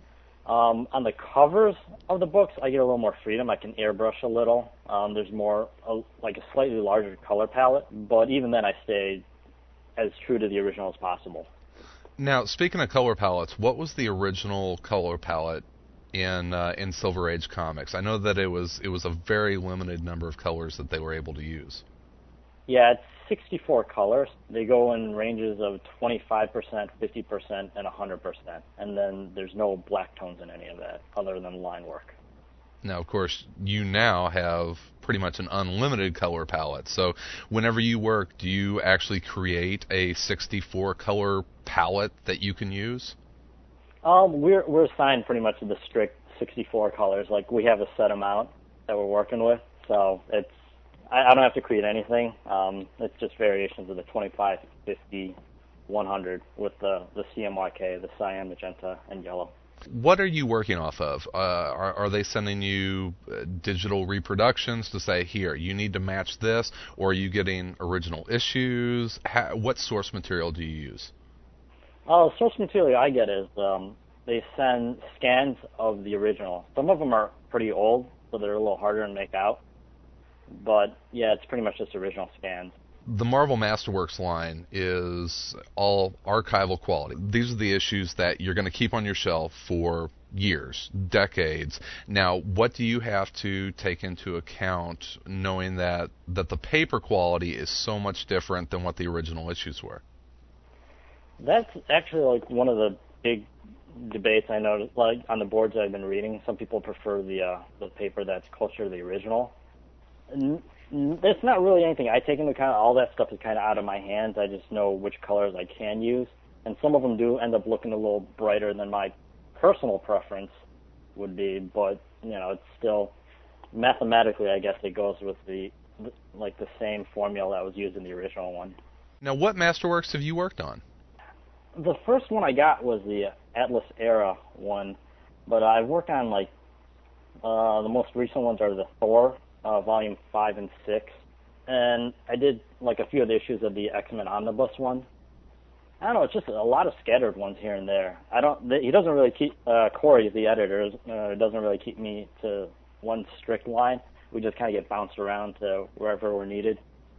On the covers of the books, I get a little more freedom. I can airbrush a little. There's more, like a slightly larger color palette, but even then I stay as true to the original as possible. Now, speaking of color palettes, what was the original color palette in Silver Age comics? I know that it was a very limited number of colors that they were able to use. Yeah, it's 64 colors. They go in ranges of 25%, 50%, and 100%. And then there's no black tones in any of that other than line work. Now, of course, you now have pretty much an unlimited color palette. So whenever you work, do you actually create a 64 color palette that you can use? We're assigned pretty much to the strict 64 colors. Like, we have a set amount that we're working with. So I don't have to create anything. It's just variations of the 25, 50, 100 with the CMYK, the cyan, magenta, and yellow. What are you working off of? Are they sending you digital reproductions to say, here, you need to match this, or are you getting original issues? What source material do you use? Source material I get is they send scans of the original. Some of them are pretty old, so they're a little harder to make out. But, yeah, it's pretty much just original scans. The Marvel Masterworks line is all archival quality. These are the issues that you're going to keep on your shelf for years, decades. Now, what do you have to take into account knowing that the paper quality is so much different than what the original issues were? That's actually like one of the big debates I noticed, like on the boards I've been reading. Some people prefer the paper that's closer to the original. It's not really anything I take into account. All that stuff is kind of out of my hands. I just know which colors I can use, and some of them do end up looking a little brighter than my personal preference would be. But it's still mathematically, I guess, it goes with the same formula that was used in the original one. Now, what Masterworks have you worked on? The first one I got was the Atlas Era one, but I've worked on the most recent ones are the Thor. Volume 5 and 6, and I did a few of the issues of the X-Men Omnibus one. I don't know, it's just a lot of scattered ones here and there. He doesn't really keep, Corey, the editor, doesn't really keep me to one strict line. We just kind of get bounced around to wherever we're needed.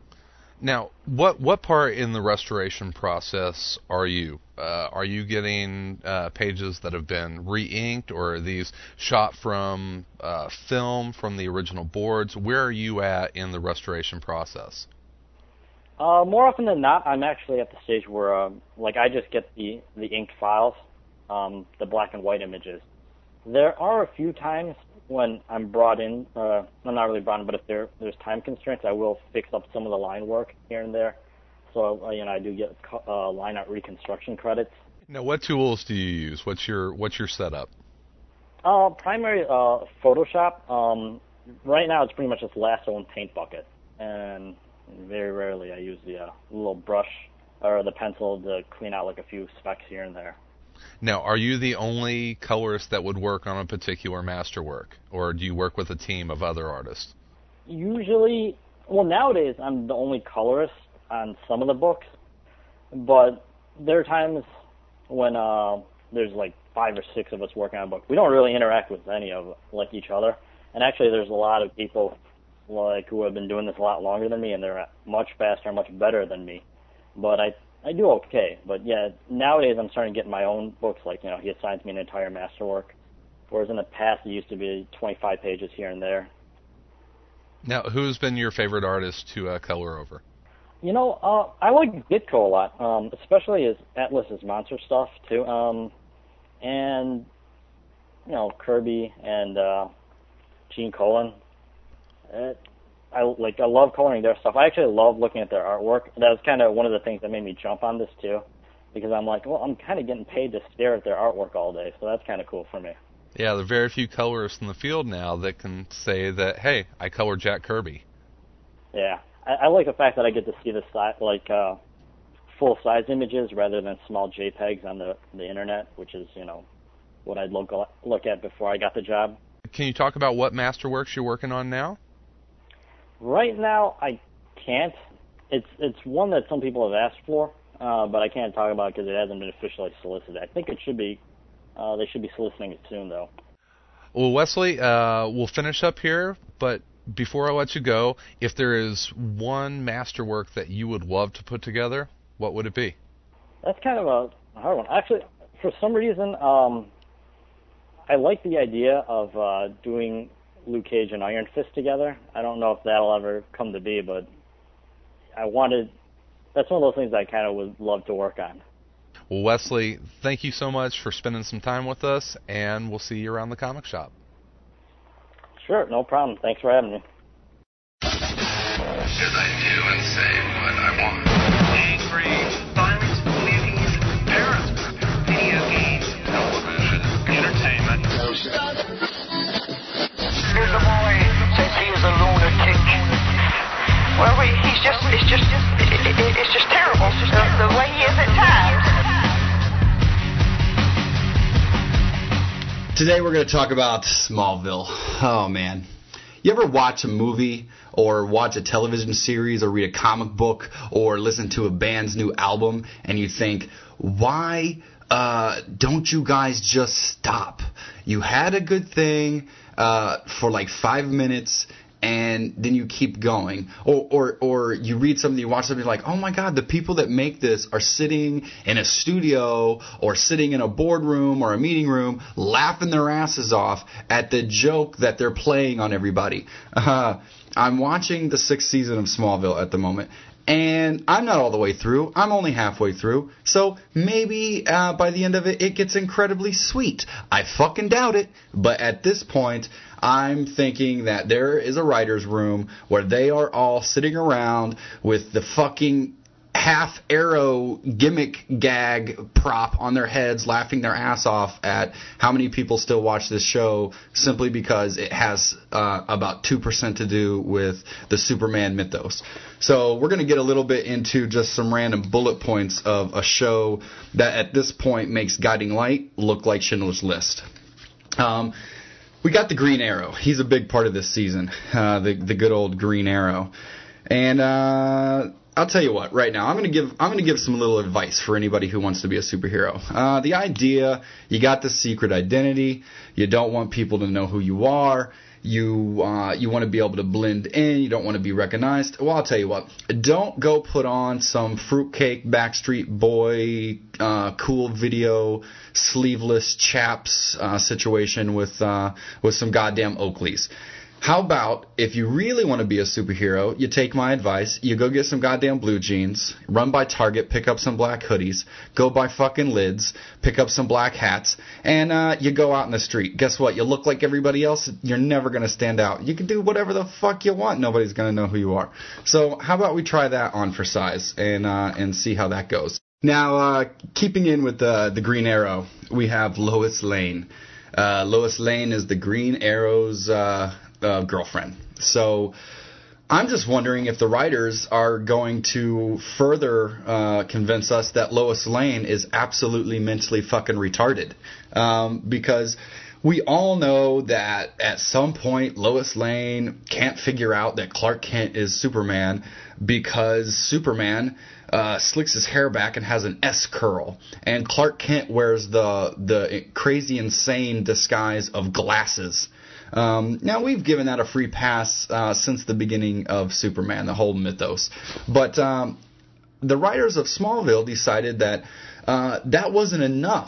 Now, what part in the restoration process are you? Are you getting pages that have been re-inked, or are these shot from film from the original boards? Where are you at in the restoration process? More often than not, I'm actually at the stage where I just get the inked files, the black and white images. There are a few times when I'm brought in, I'm not really brought in, but if there's time constraints, I will fix up some of the line work here and there. So, I do get line art reconstruction credits. Now, what tools do you use? What's your setup? Primary Photoshop. Right now, it's pretty much just lasso and paint bucket, and very rarely I use the little brush or the pencil to clean out a few specks here and there. Now, are you the only colorist that would work on a particular masterwork, or do you work with a team of other artists? Usually, nowadays I'm the only colorist on some of the books, but there are times when there's 5 or 6 of us working on a book. We don't really interact with any of each other, and actually there's a lot of people who have been doing this a lot longer than me, and they're much faster, much better than me. But I do okay, but yeah, nowadays I'm starting to get my own books. He assigns me an entire masterwork, whereas in the past it used to be 25 pages here and there. Now, who's been your favorite artist to color over? I like Ditko a lot, especially his Atlas's monster stuff too, and Kirby and Gene Colan. I love coloring their stuff. I actually love looking at their artwork. That was kind of one of the things that made me jump on this too, because I'm I'm kind of getting paid to stare at their artwork all day, so that's kind of cool for me. Yeah, there are very few colorists in the field now that can say that, hey, I colored Jack Kirby. Yeah, I like the fact that I get to see the full-size images rather than small JPEGs on the internet, which is what I'd look at before I got the job. Can you talk about what masterworks you're working on now? Right now, I can't. It's one that some people have asked for. but I can't talk about it because it hasn't been officially solicited. I think it should be. They should be soliciting it soon, though. Well, Wesley, we'll finish up here, but before I let you go, if there is one masterwork that you would love to put together, what would it be? That's kind of a hard one. Actually, for some reason, I like the idea of doing Luke Cage and Iron Fist together. I don't know if that'll ever come to be, but that's one of those things I kind of would love to work on. Well, Wesley, thank you so much for spending some time with us, and we'll see you around the comic shop. Sure, no problem. Thanks for having me. Should I do and say what I want? Angry, violence, movies, parents, video games, television, entertainment. Here's a boy, says he is a lunatic. Well, it's just terrible, the way he is at times. Today we're going to talk about Smallville. Oh, man. You ever watch a movie or watch a television series or read a comic book or listen to a band's new album and you think, why don't you guys just stop? You had a good thing for like 5 minutes and then you keep going. Or you read something, you watch something, like, oh my God, the people that make this are sitting in a studio or sitting in a boardroom or a meeting room laughing their asses off at the joke that they're playing on everybody. I'm watching the 6th season of Smallville at the moment. And I'm not all the way through. I'm only halfway through. So maybe by the end of it, it gets incredibly sweet. I fucking doubt it. But at this point, I'm thinking that there is a writer's room where they are all sitting around with the fucking half-arrow gimmick gag prop on their heads, laughing their ass off at how many people still watch this show simply because it has about 2% to do with the Superman mythos. So we're going to get a little bit into just some random bullet points of a show that at this point makes Guiding Light look like Schindler's List. We got the Green Arrow. He's a big part of this season, the good old Green Arrow. And I'll tell you what, right now, I'm going to give some little advice for anybody who wants to be a superhero. The idea, you got the secret identity, you don't want people to know who you are, you want to be able to blend in, you don't want to be recognized. Well, I'll tell you what, don't go put on some fruitcake Backstreet Boy cool video sleeveless chaps situation with some goddamn Oakleys. How about, if you really want to be a superhero, you take my advice, you go get some goddamn blue jeans, run by Target, pick up some black hoodies, go buy fucking lids, pick up some black hats, and you go out in the street. Guess what? You look like everybody else, you're never going to stand out. You can do whatever the fuck you want, nobody's going to know who you are. So how about we try that on for size and see how that goes. Now, keeping in with the Green Arrow, we have Lois Lane. Lois Lane is the Green Arrow's girlfriend. So I'm just wondering if the writers are going to further convince us that Lois Lane is absolutely mentally fucking retarded. Because we all know that at some point Lois Lane can't figure out that Clark Kent is Superman because Superman slicks his hair back and has an S curl, and Clark Kent wears the crazy insane disguise of glasses. Now, we've given that a free pass since the beginning of Superman, the whole mythos. But the writers of Smallville decided that that wasn't enough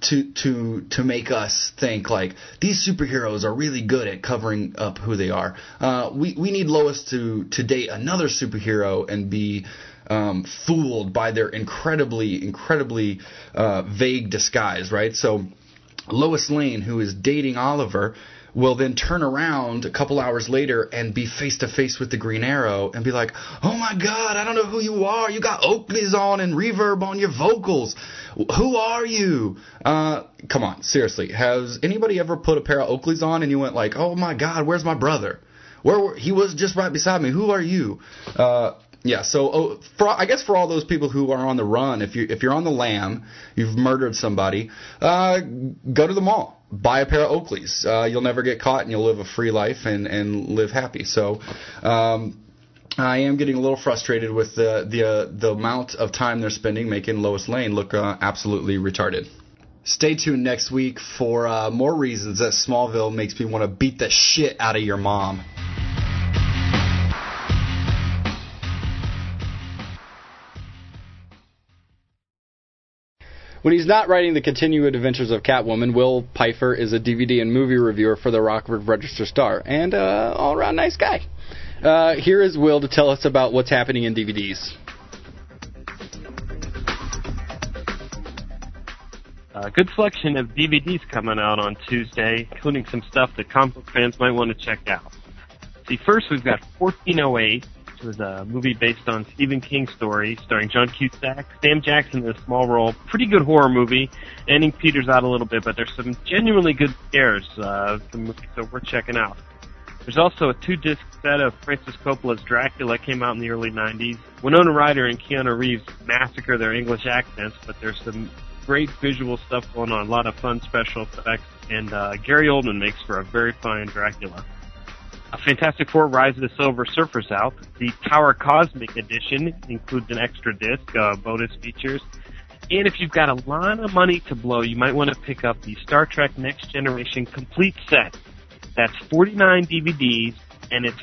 to make us think, like, these superheroes are really good at covering up who they are. We need Lois to date another superhero and be fooled by their incredibly vague disguise, right? So Lois Lane, who is dating Oliver, will then turn around a couple hours later and be face-to-face with the Green Arrow and be like, oh my God, I don't know who you are. You got Oakleys on and reverb on your vocals. Who are you? Come on, seriously. Has anybody ever put a pair of Oakleys on and you went like, oh my God, where's my brother? He was just right beside me. Who are you? Yeah, so I guess for all those people who are on the run, if you're on the lam, you've murdered somebody, go to the mall. Buy a pair of Oakleys. You'll never get caught and you'll live a free life and live happy. So I am getting a little frustrated with the amount of time they're spending making Lois Lane look absolutely retarded. Stay tuned next week for more reasons that Smallville makes me want to beat the shit out of your mom. When he's not writing the continued adventures of Catwoman, Will Pfeiffer is a DVD and movie reviewer for the Rockford Register-Star, and all-around nice guy. Here is Will to tell us about what's happening in DVDs. A good selection of DVDs coming out on Tuesday, including some stuff that comic book fans might want to check out. See, first we've got 1408, which was a movie based on Stephen King's story, starring John Cusack, Sam Jackson in a small role. Pretty good horror movie, ending peters out a little bit, but there's some genuinely good scares, so we're checking out. There's also a 2-disc set of Francis Coppola's Dracula, came out in the early 90s. Winona Ryder and Keanu Reeves massacre their English accents, but there's some great visual stuff going on, a lot of fun special effects, and Gary Oldman makes for a very fine Dracula. A Fantastic Four Rise of the Silver Surfer's out. The Tower Cosmic Edition includes an extra disc, bonus features. And if you've got a lot of money to blow, you might want to pick up the Star Trek Next Generation complete set. That's 49 DVDs, and it's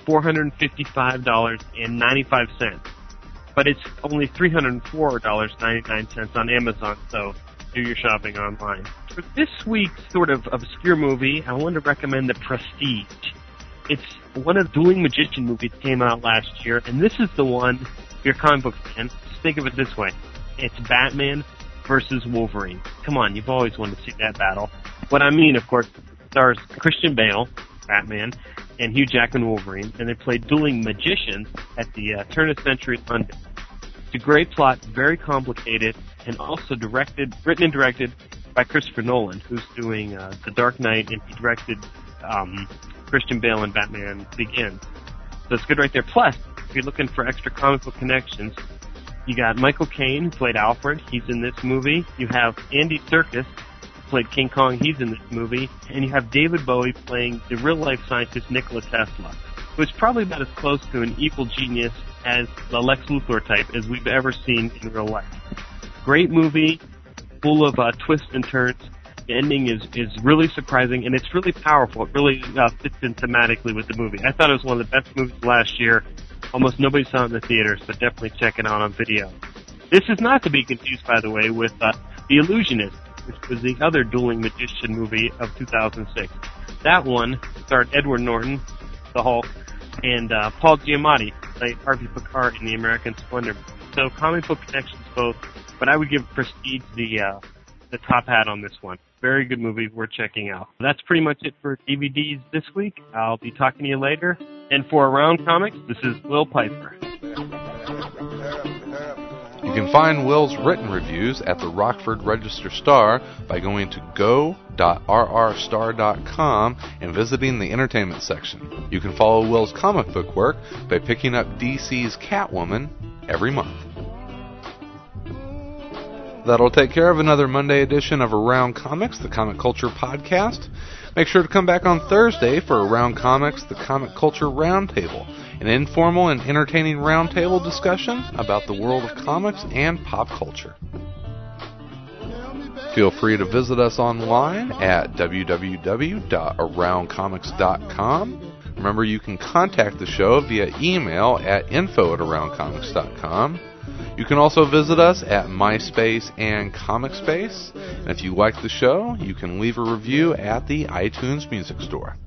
$455.95. But it's only $304.99 on Amazon, so do your shopping online. For this week's sort of obscure movie, I want to recommend The Prestige. It's one of the Dueling Magician movies that came out last year, and this is the one, if you're a comic book fan, just think of it this way. It's Batman versus Wolverine. Come on, you've always wanted to see that battle. What I mean, of course, stars Christian Bale, Batman, and Hugh Jackman, Wolverine, and they play dueling magicians at the turn of century London. It's a great plot, very complicated, and also written and directed by Christopher Nolan, who's doing The Dark Knight, and he directed Christian Bale and Batman Begins. So it's good right there. Plus, if you're looking for extra comic book connections, you got Michael Caine, who played Alfred. He's in this movie. You have Andy Serkis, who played King Kong. He's in this movie. And you have David Bowie playing the real-life scientist Nikola Tesla, who is probably about as close to an evil genius as the Lex Luthor type as we've ever seen in real life. Great movie, full of twists and turns. The ending is really surprising, and it's really powerful. It really fits in thematically with the movie. I thought it was one of the best movies last year. Almost nobody saw it in the theaters, but definitely check it out on video. This is not to be confused, by the way, with The Illusionist, which was the other dueling magician movie of 2006. That one starred Edward Norton, the Hulk, and Paul Giamatti, played Harvey Picard in The American Splendor. So comic book connections both, but I would give Prestige the top hat on this one. Very good movie worth checking out. That's pretty much it for DVDs this week. I'll be talking to you later. And for Around Comics, this is Will Pfeiffer. You can find Will's written reviews at the Rockford Register-Star by going to go.rrstar.com and visiting the entertainment section. You can follow Will's comic book work by picking up DC's Catwoman every month. That'll take care of another Monday edition of Around Comics, the Comic Culture Podcast. Make sure to come back on Thursday for Around Comics, the Comic Culture Roundtable, an informal and entertaining roundtable discussion about the world of comics and pop culture. Feel free to visit us online at www.aroundcomics.com. Remember, you can contact the show via email at info@aroundcomics.com. You can also visit us at MySpace and ComicSpace. And if you like the show, you can leave a review at the iTunes Music Store.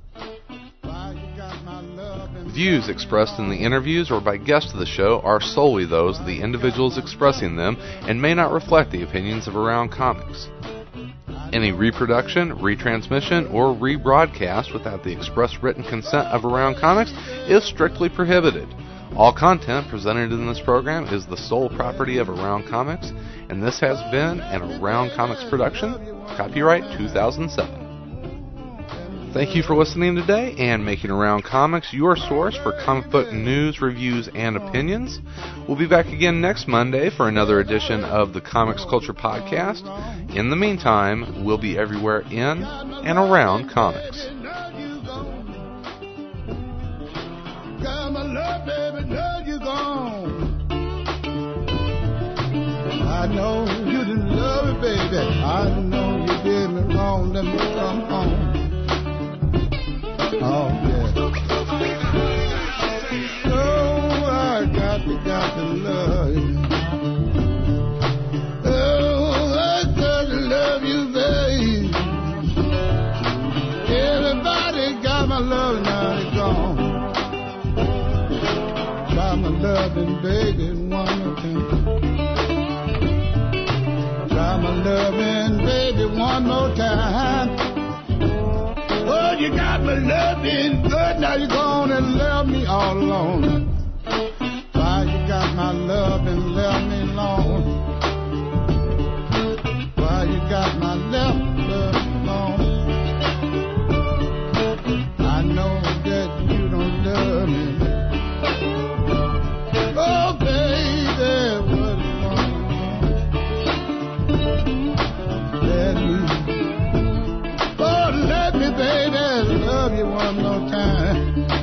Views expressed in the interviews or by guests of the show are solely those of the individuals expressing them and may not reflect the opinions of Around Comics. Any reproduction, retransmission, or rebroadcast without the express written consent of Around Comics is strictly prohibited. All content presented in this program is the sole property of Around Comics, and this has been an Around Comics production, copyright 2007. Thank you for listening today and making Around Comics your source for comic book news, reviews, and opinions. We'll be back again next Monday for another edition of the Comics Culture Podcast. In the meantime, we'll be everywhere in and around comics. Got my love, baby, love you. gone, let me come home. Oh, yeah. Oh, I got to love you. Oh, I got to love you, babe. Everybody got my love, now it's gone. Got my loving, baby, one more time. Got my loving, baby, one more time. Oh, you got my loving good, now you're gonna love me all alone. Why you got my love and left me alone? Why you got my love alone? I know that you don't love me. Oh, baby, what's wrong? Let me, baby, love you one more time.